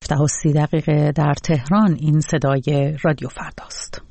7:30 در تهران. این صدای رادیو فرداست.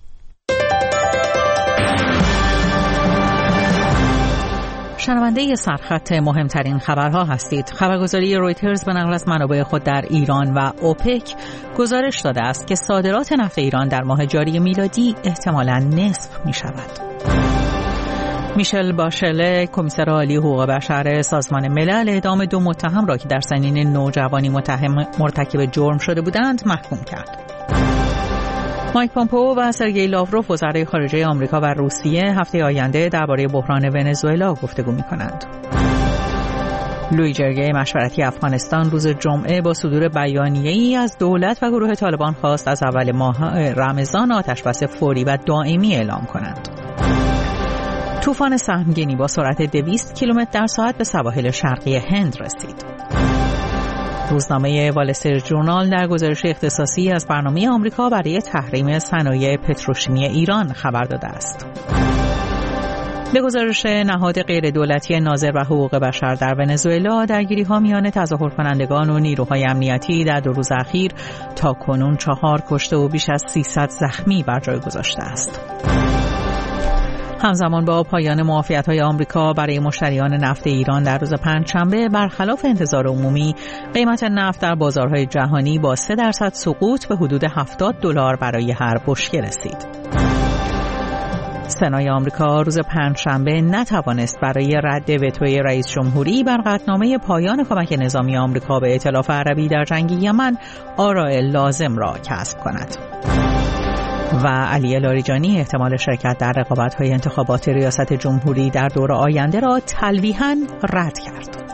شنونده سرخط مهمترین خبرها هستید. خبرگزاری رویترز به نقل از منابع خود در ایران و اوپک گزارش داده است که صادرات نفت ایران در ماه جاری میلادی احتمالاً نصف می شود. میشل باشله، کمیسر عالی حقوق بشر سازمان ملل، اعدام 2 متهم را که در سنین نوجوانی مرتکب جرم شده بودند محکوم کرد. مایک پومپئو و سرگئی لاوروف، وزرای خارجه آمریکا و روسیه، هفته آینده درباره بحران ونزوئلا گفتگو می‌کنند. لویی جرگه مشورتی افغانستان روز جمعه با صدور بیانیه‌ای از دولت و گروه طالبان خواست از اول ماه رمضان آتشبس فوری و دائمی اعلام کنند. طوفان سهمگینی با سرعت 200 کیلومتر در ساعت به سواحل شرقی هند رسید. روزنامه وال استریت ژورنال در گزارش اختصاصی از برنامه آمریکا برای تحریم صنایع پتروشیمی ایران خبر داده است. به گزارش نهاد غیردولتی ناظر و حقوق بشر در ونزوئلا، درگیری‌ها میان تظاهر کنندگان و نیروهای امنیتی در 2 روز اخیر تاکنون 4 کشته و بیش از 300 زخمی بر جای گذاشته است. همزمان با پایان معافیت‌های آمریکا برای مشتریان نفت ایران در روز پنجشنبه، برخلاف انتظار عمومی، قیمت نفت در بازارهای جهانی با 3% سقوط به حدود $70 برای هر بشکه رسید. سنای آمریکا روز پنجشنبه نتوانست برای رد وتوی رئیس جمهوری بر قطعنامه پایان کمک نظامی آمریکا به ائتلاف عربی در جنگ یمن آراء لازم را کسب کند. و علی لاریجانی احتمال شرکت در رقابت‌های انتخابات ریاست جمهوری در دور آینده را تلویحاً رد کرد.